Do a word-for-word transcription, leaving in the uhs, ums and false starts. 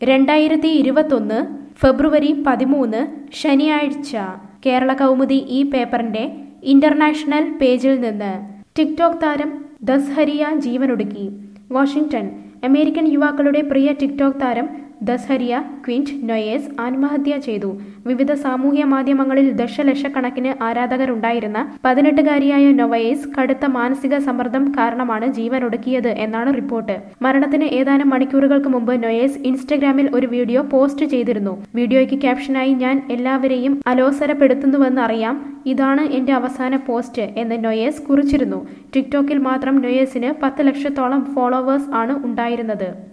രണ്ടായിരത്തി ഇരുപത്തൊന്ന് ഫെബ്രുവരി പതിമൂന്ന് ശനിയാഴ്ച കേരള കൗമുദി ഈ പേപ്പറിന്റെ ഇന്റർനാഷണൽ പേജിൽ നിന്ന് ടിക്ടോക് താരം ദസ്ഹരിയ ജീവനൊടുക്കി. വാഷിംഗ്ടൺ. അമേരിക്കൻ യുവാക്കളുടെ പ്രിയ ടിക്ടോക് താരം ദസ്ഹരിയ ക്വിന്റ് നൊയേസ് ആത്മഹത്യ ചെയ്തു. വിവിധ സാമൂഹ്യ മാധ്യമങ്ങളിൽ ദശലക്ഷക്കണക്കിന് ആരാധകരുണ്ടായിരുന്ന പതിനെട്ടുകാരിയായ നൊവയേസ് കടുത്ത മാനസിക സമ്മർദ്ദം കാരണമാണ് ജീവനൊടുക്കിയത് എന്നാണ് റിപ്പോർട്ട്. മരണത്തിന് ഏതാനും മണിക്കൂറുകൾക്ക് മുമ്പ് നൊയേസ് ഇൻസ്റ്റഗ്രാമിൽ ഒരു വീഡിയോ പോസ്റ്റ് ചെയ്തിരുന്നു. വീഡിയോയ്ക്ക് ക്യാപ്ഷനായി "ഞാൻ എല്ലാവരെയും അലോസരപ്പെടുത്തുന്നുവെന്നറിയാം, ഇതാണ് എന്റെ അവസാന പോസ്റ്റ്" എന്ന് നൊയേസ് കുറിച്ചിരുന്നു. ടിക്ടോക്കിൽ മാത്രം നൊയേസിന് പത്ത് ലക്ഷത്തോളം ഫോളോവേഴ്സ് ആണ് ഉണ്ടായിരുന്നത്.